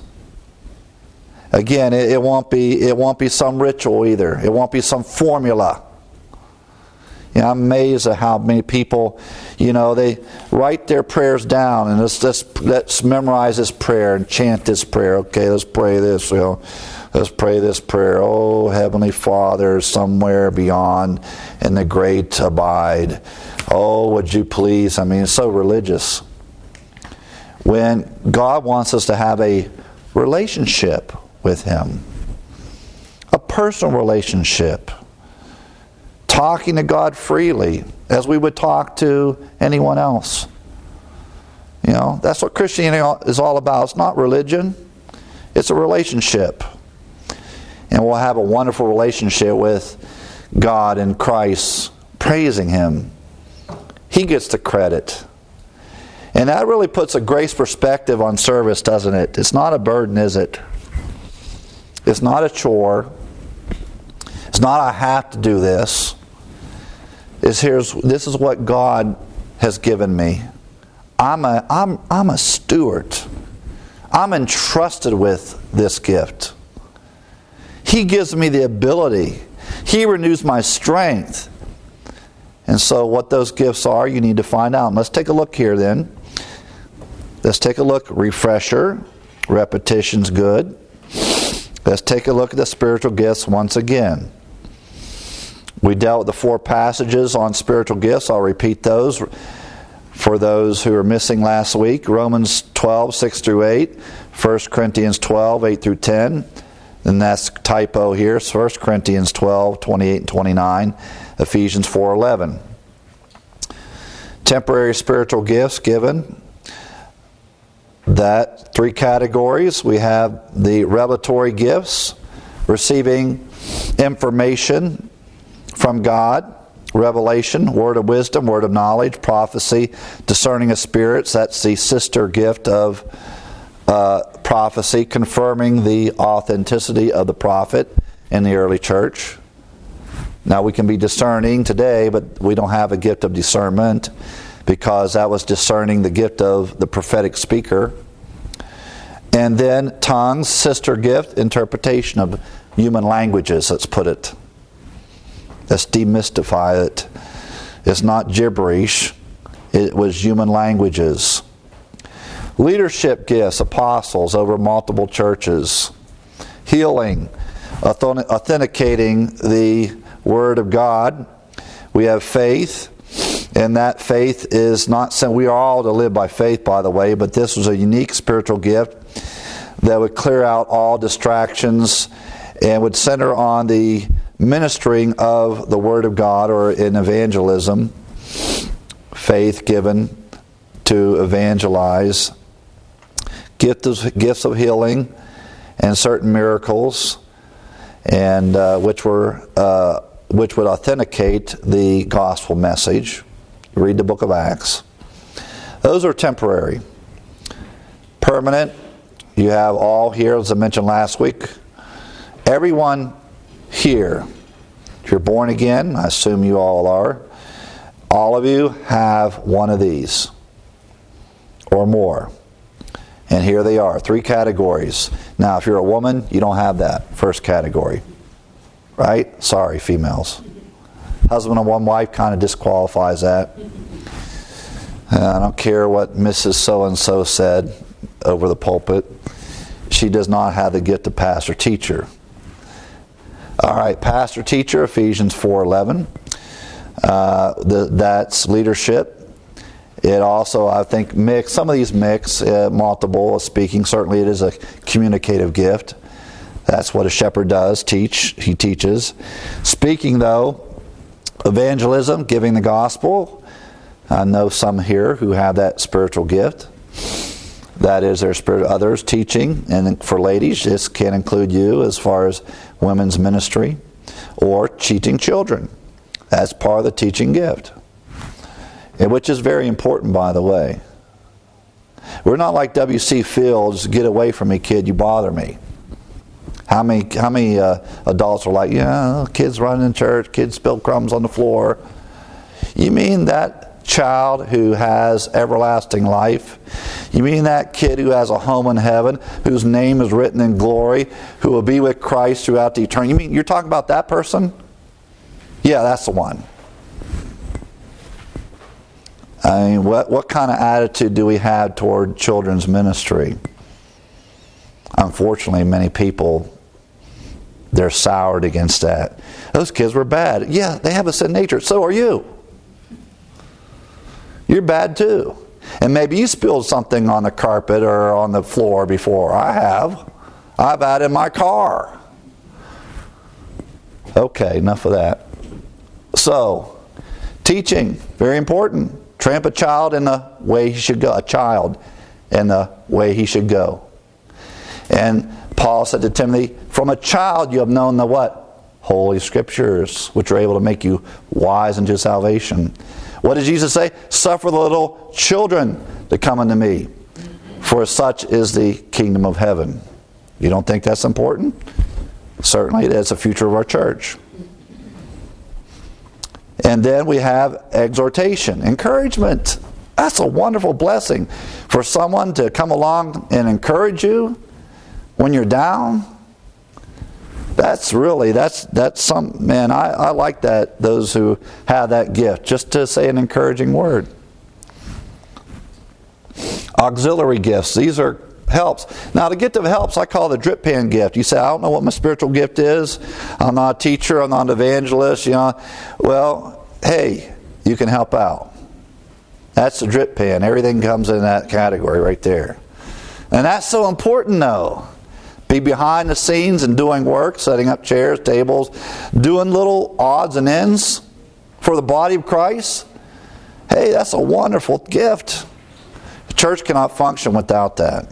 Again, it, it won't be it won't be some ritual either. It won't be some formula. You know, I'm amazed at how many people, you know, they write their prayers down and let's, let's, let's memorize this prayer and chant this prayer. Okay, let's pray this, you know. Let's pray this prayer. Oh, Heavenly Father, somewhere beyond in the great abide. Oh, would you please? I mean, it's so religious. When God wants us to have a relationship with Him, a personal relationship, talking to God freely as we would talk to anyone else. You know, that's what Christianity is all about. It's not religion. It's a relationship. And we'll have a wonderful relationship with God in Christ, praising Him. He gets the credit. And that really puts a grace perspective on service, doesn't it? It's not a burden, is it? It's not a chore. It's not I have to do this. It's here's this is what God has given me. I'm a I'm I'm a steward. I'm entrusted with this gift. He gives me the ability. He renews my strength. And so what those gifts are, you need to find out. Let's take a look here then. Let's take a look. Refresher. Repetition's good. Let's take a look at the spiritual gifts once again. We dealt with the four passages on spiritual gifts. I'll repeat those for those who are missing last week. Romans twelve, six through eight. First Corinthians twelve, eight through ten. And that's typo here. First Corinthians twelve, twenty-eight and twenty-nine. Ephesians four, eleven. Temporary spiritual gifts given. That three categories. We have the revelatory gifts, receiving information from God, revelation, word of wisdom, word of knowledge, prophecy, discerning of spirits. That's the sister gift of uh, prophecy, confirming the authenticity of the prophet in the early church. Now we can be discerning today, but we don't have a gift of discernment because that was discerning the gift of the prophetic speaker. And then tongues, sister gift, interpretation of human languages, let's put it. Let's demystify it. It's not gibberish. It was human languages. Leadership gifts, apostles over multiple churches. Healing, authenticating the Word of God. We have faith, and that faith is not saying we are all to live by faith, by the way, but this was a unique spiritual gift that would clear out all distractions and would center on the ministering of the Word of God, or in evangelism, faith given to evangelize. Gifts of, gifts of healing and certain miracles, and uh, which were uh, which would authenticate the gospel message. Read the book of Acts. Those are temporary. Permanent, you have all here, as I mentioned last week. Everyone here, if you're born again, I assume you all are, all of you have one of these or more. And here they are, three categories. Now, if you're a woman, you don't have that first category. Right? Sorry, females. Husband and one wife kind of disqualifies that. Uh, I don't care what Missus So-and-so said over the pulpit. She does not have the gift of pastor-teacher. All right, pastor-teacher, Ephesians four eleven. Uh, the, that's leadership. It also, I think, mix. Some of these mix uh, multiple speaking. Certainly, it is a communicative gift. That's what a shepherd does. Teach. He teaches. Speaking, though, evangelism, giving the gospel. I know some here who have that spiritual gift. That is their spirit. Others teaching, and for ladies, this can include you as far as women's ministry, or teaching children. That's part of the teaching gift. And which is very important, by the way. We're not like W C Fields, get away from me, kid, you bother me. How many how many uh, adults are like, yeah, kids running in church, kids spill crumbs on the floor. You mean that child who has everlasting life? You mean that kid who has a home in heaven, whose name is written in glory, who will be with Christ throughout the eternity? You mean you're talking about that person? Yeah, that's the one. I mean, what, what kind of attitude do we have toward children's ministry? Unfortunately, many people, they're soured against that. Those kids were bad. Yeah, they have a sin nature. So are you. You're bad too. And maybe you spilled something on the carpet or on the floor before. I have. I've had it in my car. Okay, enough of that. So, teaching, very important. Train up a child in the way he should go. A child in the way he should go. And Paul said to Timothy, from a child you have known the what? Holy Scriptures, which are able to make you wise unto salvation. What did Jesus say? Suffer the little children to come unto me, for such is the kingdom of heaven. You don't think that's important? Certainly it is the future of our church. And then we have exhortation, encouragement. That's a wonderful blessing for someone to come along and encourage you when you're down. That's really, that's that's some, man, I, I like that, those who have that gift, just to say an encouraging word. Auxiliary gifts, these are helps. Now the gift of helps I call the drip pan gift. You say, I don't know what my spiritual gift is. I'm not a teacher, I'm not an evangelist, you know. Well, hey, you can help out. That's the drip pan. Everything comes in that category right there. And that's so important though. Be behind the scenes and doing work, setting up chairs, tables, doing little odds and ends for the body of Christ. Hey, that's a wonderful gift. The church cannot function without that.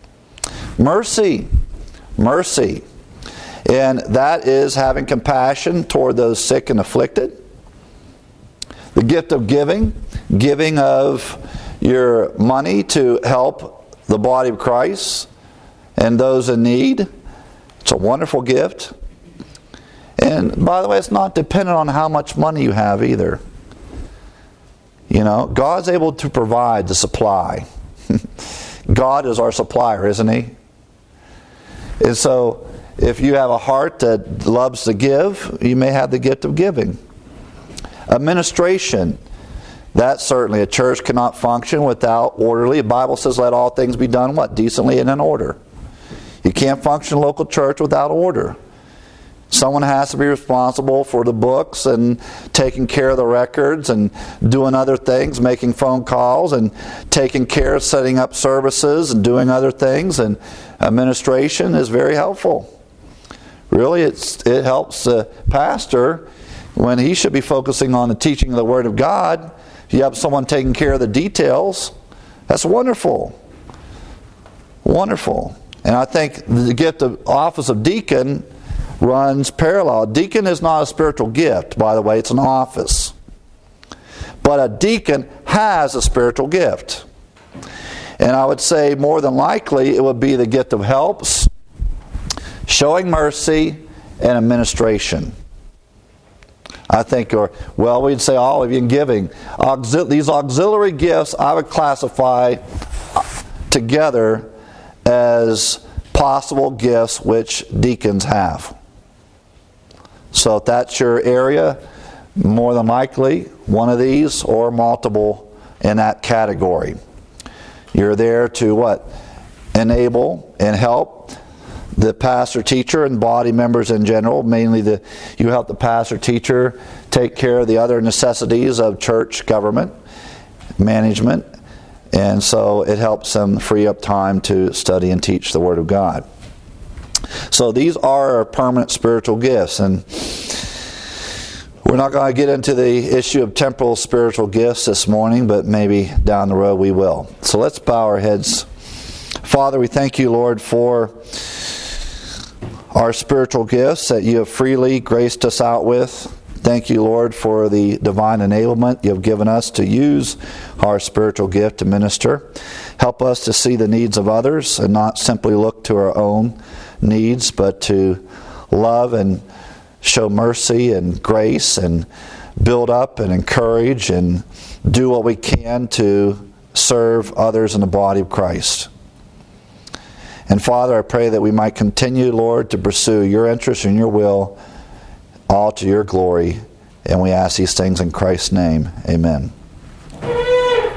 Mercy. Mercy. And that is having compassion toward those sick and afflicted. The gift of giving. Giving of your money to help the body of Christ and those in need. It's a wonderful gift. And by the way, it's not dependent on how much money you have either. You know, God's able to provide the supply. God is our supplier, isn't He? And so, if you have a heart that loves to give, you may have the gift of giving. Administration. That certainly, a church cannot function without orderly. The Bible says, let all things be done, what? Decently and in order. You can't function in a local church without order. Someone has to be responsible for the books and taking care of the records and doing other things, making phone calls and taking care of setting up services and doing other things. And administration is very helpful. Really, it's, it helps the pastor when he should be focusing on the teaching of the Word of God. If you have someone taking care of the details, that's wonderful. Wonderful. And I think the gift of office of deacon runs parallel. Deacon is not a spiritual gift, by the way, it's an office. But a deacon has a spiritual gift. And I would say more than likely it would be the gift of helps, showing mercy, and administration. I think, or well, we'd say all of you in giving. Auxil- these auxiliary gifts I would classify together as possible gifts which deacons have. So if that's your area, more than likely one of these or multiple in that category. You're there to what? Enable and help the pastor, teacher, and body members in general. Mainly the you help the pastor, teacher take care of the other necessities of church government, management. And so it helps them free up time to study and teach the Word of God. So these are our permanent spiritual gifts. And we're not going to get into the issue of temporal spiritual gifts this morning, but maybe down the road we will. So let's bow our heads. Father, we thank you, Lord, for our spiritual gifts that you have freely graced us out with. Thank you, Lord, for the divine enablement you have given us to use our spiritual gift to minister. Help us to see the needs of others and not simply look to our own needs, but to love and show mercy and grace and build up and encourage and do what we can to serve others in the body of Christ. And Father, I pray that we might continue, Lord, to pursue your interest and your will, all to your glory. And we ask these things in Christ's name. Amen.